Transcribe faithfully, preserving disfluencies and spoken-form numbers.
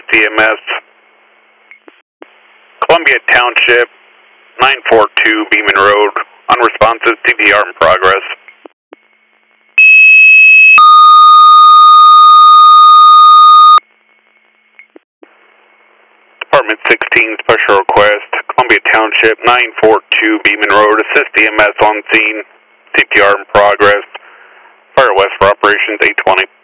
E M S. Columbia Township, nine four two Beeman Road. Unresponsive, C P R in progress. Department sixteen, special request. Columbia Township, nine four two Beeman Road. Assist E M S on scene. C P R in progress. Fire west for operations eight twenty.